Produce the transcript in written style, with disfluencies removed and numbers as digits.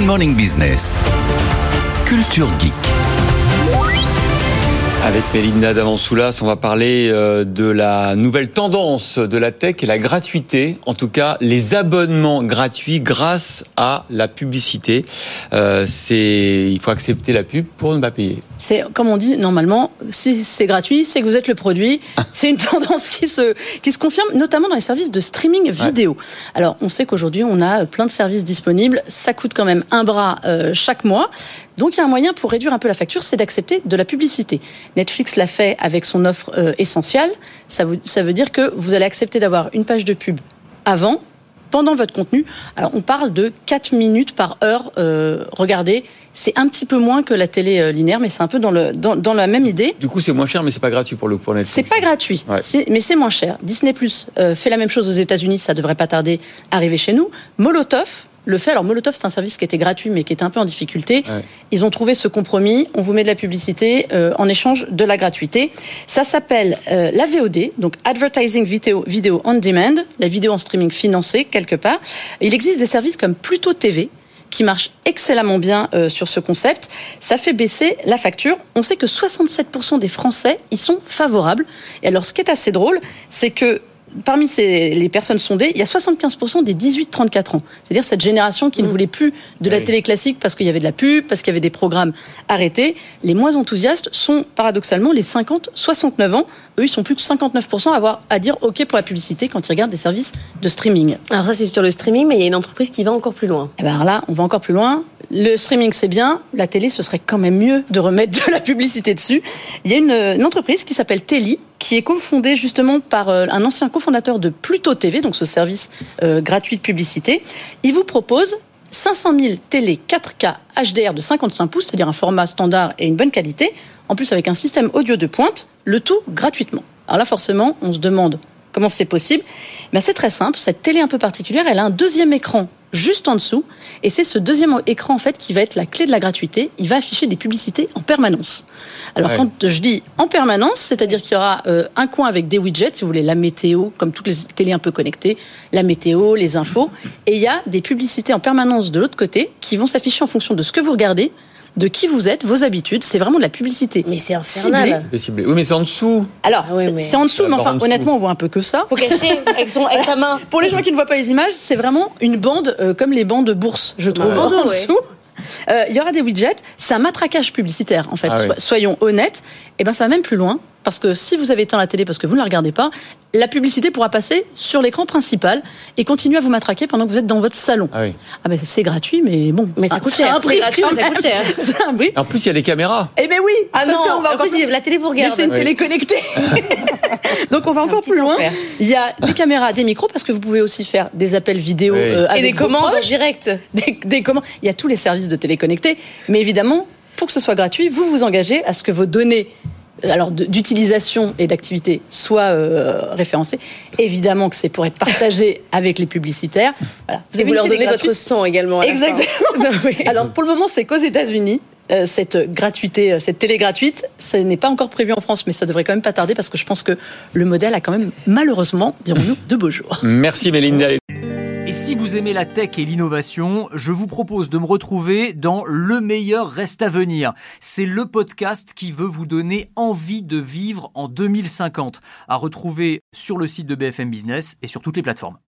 Morning Business. Culture Geek. Avec Mélinda Davansoulas, on va parler de la nouvelle tendance de la tech et la gratuité. En tout cas, les abonnements gratuits grâce à la publicité. Il faut accepter la pub pour ne pas payer. C'est, comme on dit, normalement, si c'est gratuit, c'est que vous êtes le produit. C'est une tendance qui se confirme, notamment dans les services de streaming vidéo. Ouais. Alors, on sait qu'aujourd'hui, on a plein de services disponibles. Ça coûte quand même un bras chaque mois. Donc, il y a un moyen pour réduire un peu la facture, c'est d'accepter de la publicité. Netflix l'a fait avec son offre essentielle. Ça veut dire que vous allez accepter d'avoir une page de pub avant, pendant votre contenu. Alors, on parle de 4 minutes par heure. Regardez, c'est un petit peu moins que la télé linéaire, mais c'est un peu dans la même idée. Du coup, c'est moins cher, mais c'est pas gratuit pour Netflix. C'est pas gratuit, ouais. Mais c'est moins cher. Disney+ fait la même chose aux États-Unis, ça devrait pas tarder à arriver chez nous. Molotov le fait. Alors Molotov, c'est un service qui était gratuit mais qui était un peu en difficulté. Ouais. Ils ont trouvé ce compromis. On vous met de la publicité en échange de la gratuité. Ça s'appelle la VOD, donc Advertising Video on Demand, la vidéo en streaming financée quelque part. Il existe des services comme Pluto TV qui marchent excellemment bien sur ce concept. Ça fait baisser la facture. On sait que 67% des Français y sont favorables. Et alors, ce qui est assez drôle, c'est que parmi les personnes sondées, il y a 75% des 18-34 ans. C'est-à-dire cette génération qui ne voulait plus de la télé classique parce qu'il y avait de la pub, parce qu'il y avait des programmes arrêtés. Les moins enthousiastes sont paradoxalement les 50-69 ans. Eux, ils sont plus que 59% à dire OK pour la publicité quand ils regardent des services de streaming. Alors ça, c'est sur le streaming, mais il y a une entreprise qui va encore plus loin. Et alors là, on va encore plus loin. Le streaming, c'est bien. La télé, ce serait quand même mieux de remettre de la publicité dessus. Il y a une entreprise qui s'appelle Telly, qui est cofondée justement par un ancien cofondateur de Pluto TV, donc ce service gratuit de publicité. Il vous propose 500 000 télé 4K HDR de 55 pouces, c'est-à-dire un format standard et une bonne qualité, en plus avec un système audio de pointe, le tout gratuitement. Alors là, forcément, on se demande comment c'est possible. Mais c'est très simple, cette télé un peu particulière, elle a un deuxième écran juste en dessous, et c'est ce deuxième écran en fait qui va être la clé de la gratuité. Il va afficher des publicités en permanence. Alors quand je dis en permanence, c'est-à-dire qu'il y aura un coin avec des widgets, si vous voulez, la météo, comme toutes les télés un peu connectées, la météo, les infos, et il y a des publicités en permanence de l'autre côté qui vont s'afficher en fonction de ce que vous regardez, de qui vous êtes, vos habitudes. C'est vraiment de la publicité. Mais c'est infernal. Ciblé. Oui, mais c'est en dessous. Alors, c'est en dessous, mais enfin, honnêtement, on voit un peu que ça. Faut cacher avec sa main. Pour les gens qui ne voient pas les images, c'est vraiment une bande comme les bandes bourse, je trouve, en dessous. Il y aura des widgets. C'est un matraquage publicitaire, en fait. Soyons honnêtes. Et ben, ça va même plus loin. Parce que si vous avez éteint la télé parce que vous ne la regardez pas, la publicité pourra passer sur l'écran principal et continuer à vous matraquer pendant que vous êtes dans votre salon. Ah ben c'est gratuit, mais bon. Mais ça coûte cher. Un prix, gratuit, ça coûte cher. C'est un prix. En plus, il y a des caméras. Eh ben oui. Ah non. En plus, la télé vous regarde. Mais c'est une télé connectée. Donc on va encore plus loin. Il y a des caméras, des micros, parce que vous pouvez aussi faire des appels vidéo avec et des commandes en direct. Des commandes. Il y a tous les services de télé connectés, mais évidemment, pour que ce soit gratuit, vous vous engagez à ce que vos données d'utilisation et d'activité soient référencées. Évidemment que c'est pour être partagé avec les publicitaires. Voilà. Vous leur donnez votre sang également. Exactement. Alors pour le moment, c'est qu'aux États-Unis. Cette gratuité, cette télé gratuite, ça n'est pas encore prévu en France, mais ça devrait quand même pas tarder parce que je pense que le modèle a quand même, malheureusement, dirons-nous, de beaux jours. Merci Mélinda. Et si vous aimez la tech et l'innovation, je vous propose de me retrouver dans Le meilleur reste à venir. C'est le podcast qui veut vous donner envie de vivre en 2050, à retrouver sur le site de BFM Business et sur toutes les plateformes.